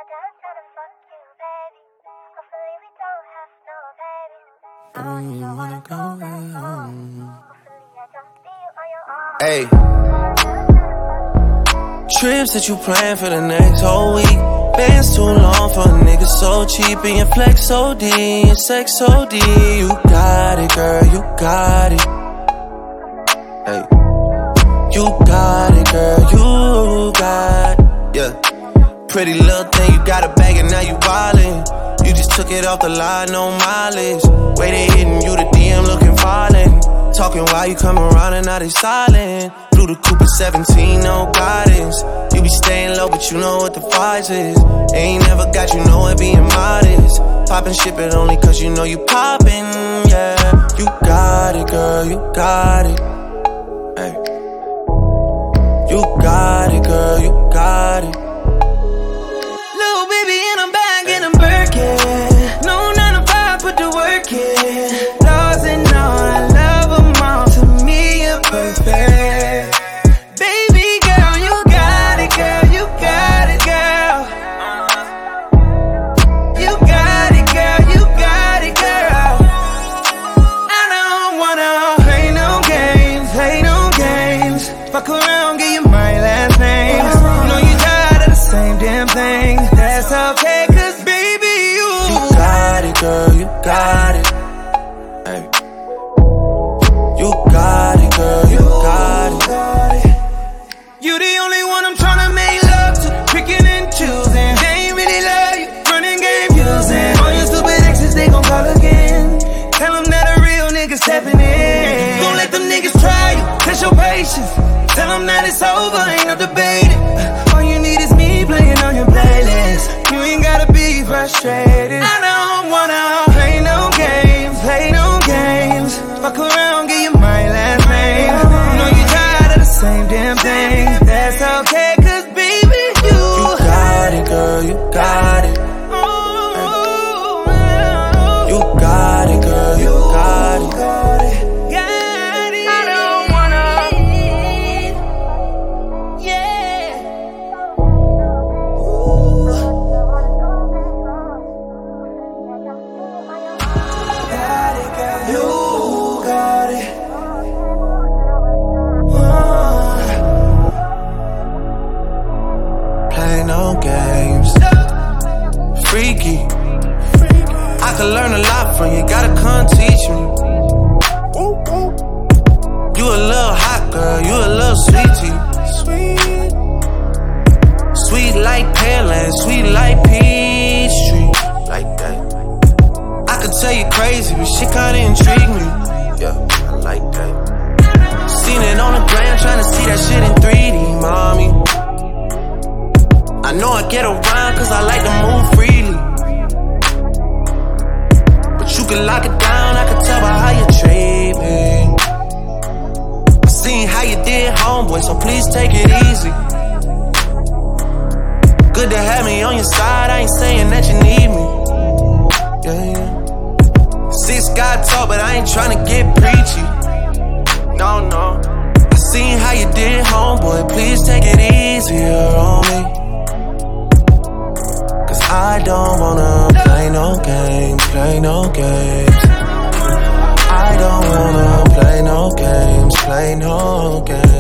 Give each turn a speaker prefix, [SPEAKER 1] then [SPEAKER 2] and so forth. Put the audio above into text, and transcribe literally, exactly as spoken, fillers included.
[SPEAKER 1] Hey, trips that you plan for the next whole week. Bands too long for a nigga so cheap. And your flex O D, your sex O D. You got it, girl, you got it. Hey, you got it, girl, you got it. Yeah, pretty little thing, you got a bag and now you wildin'. You just took it off the line, no mileage. Way they hitting you, the D M looking violent. Talking while you come around and now they silent. Blue the Cooper seventeen, no guidance. You be staying low, but you know what the price is. Ain't never got you know it being modest. Poppin' shit, but only cause you know you poppin', yeah. You got it, girl, you got it. Hey. You got it, girl, you got it.
[SPEAKER 2] Little baby in a bag and I'm Birkin. No nine to five, put the work in. Laws and all, I love them all. To me, you're perfect. Baby girl, you got it, girl, you got it, girl. You got it, girl, you got it, girl. I don't wanna play no games, play no games. Fuck around, give you my last name. You know you tired of the same damn thing. That's okay, cause baby, you
[SPEAKER 1] You got it, girl, you got it. Hey. You got it, girl, you got it.
[SPEAKER 2] You the only one I'm tryna make love to. Picking and choosing. They ain't really love you, running game using. All your stupid exes, they gon' call again. Tell them that a real nigga stepping in. Don't let them niggas try you, test your patience. Tell them that it's over, ain't no debating. All you need is me playing on your playlist. You ain't gotta be frustrated. I don't wanna play no games, play no games. Fuck around, give you my last name. You know you tired of the same damn thing. That's okay, cause baby, you
[SPEAKER 1] You got it, girl, you got it. You got it, girl, you got it. Play no games. Freaky. I could learn a lot from you, gotta come teach me. You a little hot girl, you a little sweetie. Sweet. Sweet like Pearland, sweet like Peachtree. Like that. I could tell you crazy, but shit kinda intrigue me. Yeah, I like that. Seen it on the gram, tryna see that shit in three D, mommy. I know I get around cause I like to move freely. But you can lock it down, I can tell by how you treat me. I seen how you did, homeboy, so please take it easy. Good to have me on your side, I ain't saying that you need me. Yeah, yeah. Six God talk, but I ain't tryna get preachy. No, no. I seen how you did, homeboy, please take it easier on me. I don't wanna play no games, play no games. I don't wanna play no games, play no games.